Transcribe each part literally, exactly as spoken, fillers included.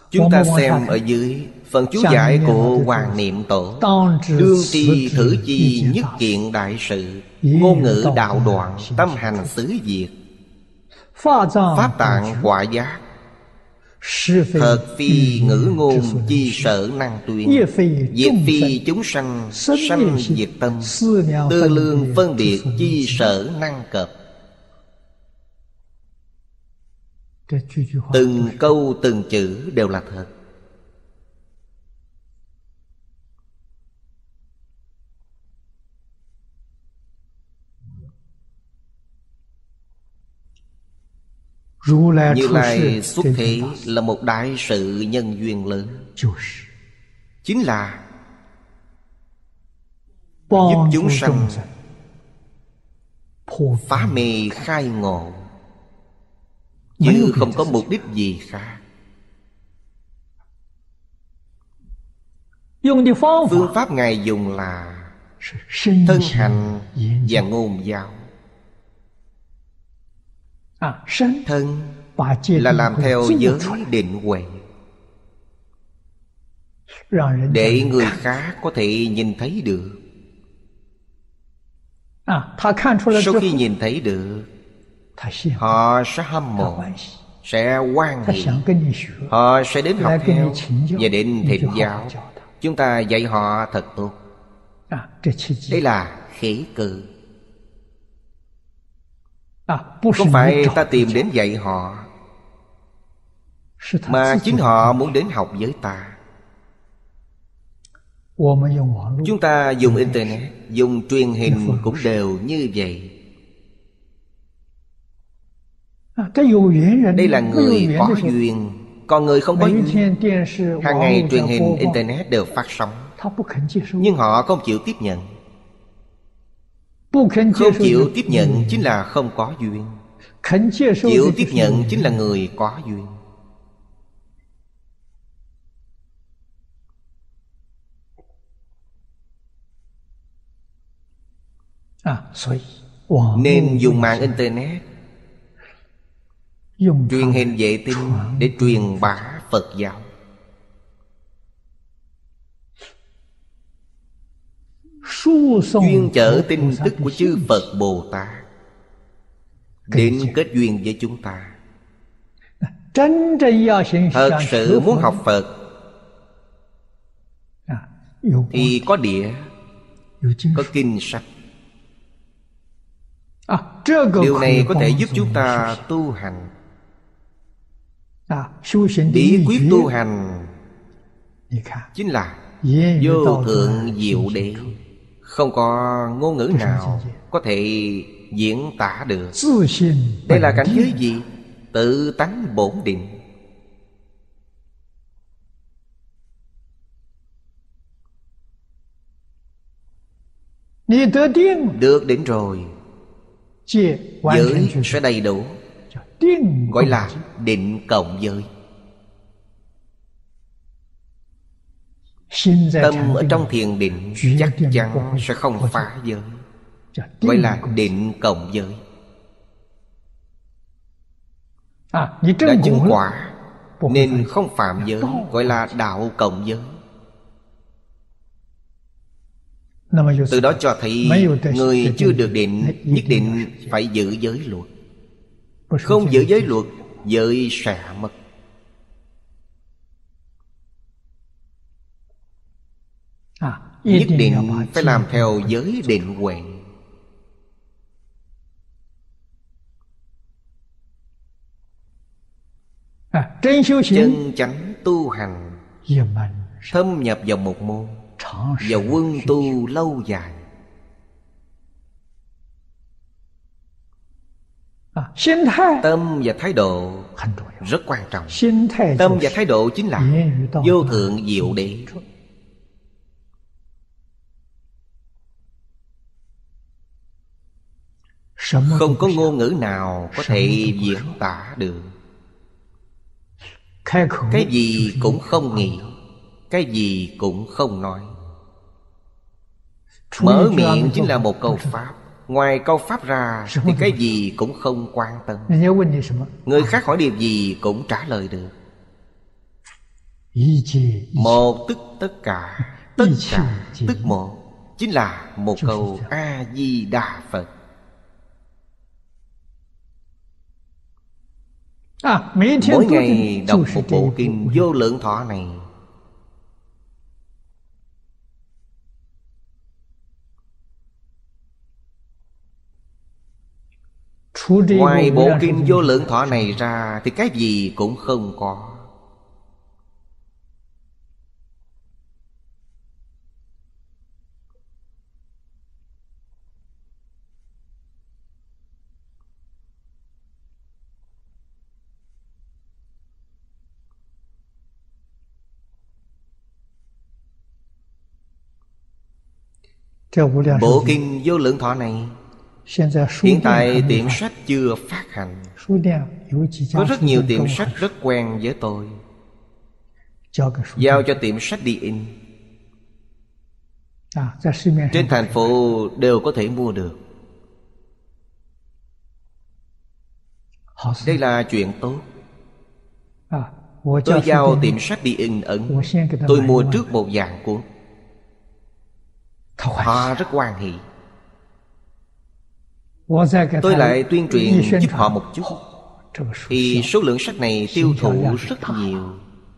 Chúng ta xem ở dưới phần chú giải của Hoàng Niệm Tổ: đương tri thử chi nhất kiện đại sự, ngôn ngữ đạo đoạn, tâm hành xứ diệt. Pháp tạng quả giác, thật phi ngữ ngôn chi sở năng tuyên. Diệt phi chúng sanh, sanh diệt tâm. Tư lương phân biệt chi sở năng cập. Từng câu từng chữ đều là thật. Như Lai xuất thế là một đại sự nhân duyên lớn, chính là giúp chúng sanh phá mê khai ngộ, chứ không có mục đích gì khác. Phương pháp Ngài dùng là thân hành và ngôn giáo. Thân là làm theo giới định huệ, để người khác có thể nhìn thấy được. Sau khi nhìn thấy được, họ sẽ hâm mộ, sẽ hoan hỷ, họ sẽ đến học theo và đến thịnh giáo. Chúng ta dạy họ thật tốt. Đây là khế cơ. Không phải ta tìm đến dạy họ, mà chính họ muốn đến học với ta. Chúng ta dùng Internet, dùng truyền hình cũng đều như vậy. Đây là người có duyên. Còn người không có duyên, hàng ngày truyền hình Internet đều phát sóng, nhưng họ không chịu tiếp nhận. Không chịu tiếp nhận chính là không có duyên. Chịu tiếp nhận chính là người có duyên. Nên dùng mạng Internet, truyền hình vệ tinh để truyền bá Phật giáo. Chuyên chở tin tức của chư Phật Bồ Tát đến kết duyên với chúng ta. Thật sự muốn học Phật thì có địa, có kinh sách. Điều này có thể giúp chúng ta tu hành. Bí quyết tu hành chính là vô thượng diệu đế. Không có ngôn ngữ nào có thể diễn tả được. Đây là cảnh giới gì? Tự tánh bổn định. Được định rồi, giới sẽ đầy đủ, gọi là định cộng giới. Tâm ở trong thiền định chắc chắn sẽ không phá giới, gọi là định cộng giới. Đã chứng quả nên không phạm giới, gọi là đạo cộng giới. Từ đó cho thấy người chưa được định nhất định phải giữ giới luật. Không giữ giới luật, giới sẽ mất. Nhất định phải làm theo giới định huệ. Chân chánh tu hành, thâm nhập vào một môn và quân tu lâu dài. Tâm và thái độ rất quan trọng. Tâm và thái độ chính là vô thượng diệu đế. Không có ngôn ngữ nào có thể diễn tả được. Cái gì cũng không nghĩ, cái gì cũng không nói. Mở miệng chính là một câu pháp. Ngoài câu pháp ra thì cái gì cũng không quan tâm. Người khác hỏi điều gì cũng trả lời được. Một tức tất cả, tất cả tức một, chính là một câu A-di-đà Phật. Mỗi ngày đọc một bộ kinh Vô Lượng Thọ này, ngoài bộ kinh Vô Lượng Thọ này ra thì cái gì cũng không có. Bộ kinh Vô Lượng Thọ này hiện tại tiệm sách chưa phát hành. Có rất nhiều tiệm sách rất quen với tôi, giao cho tiệm sách đi in. Trên thành phố đều có thể mua được. Đây là chuyện tốt. Tôi giao tiệm sách đi in ấn. Tôi mua trước một vạn cuốn. Họ rất hoan hỉ. Tôi lại tuyên truyền giúp họ một chút, thì số lượng sách này tiêu thụ rất nhiều.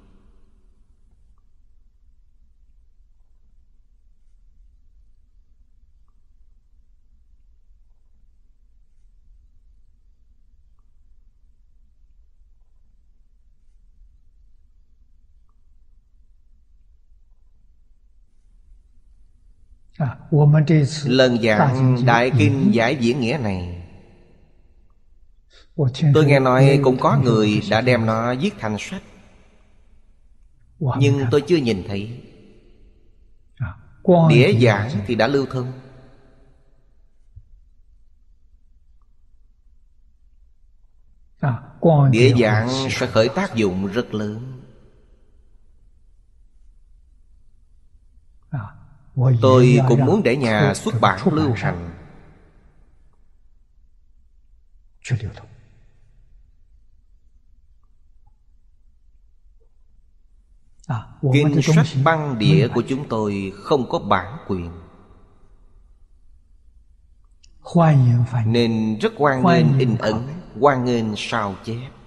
Lần giảng Đại Kinh Giải Diễn Nghĩa này, tôi nghe nói cũng có người đã đem nó viết thành sách, nhưng tôi chưa nhìn thấy. Đĩa giảng thì đã lưu thông. Đĩa giảng sẽ khởi tác dụng rất lớn. Tôi cũng muốn để nhà xuất bản lưu hành. Kinh sách băng đĩa của chúng tôi không có bản quyền, nên rất hoan nghênh in ấn, hoan nghênh sao chép.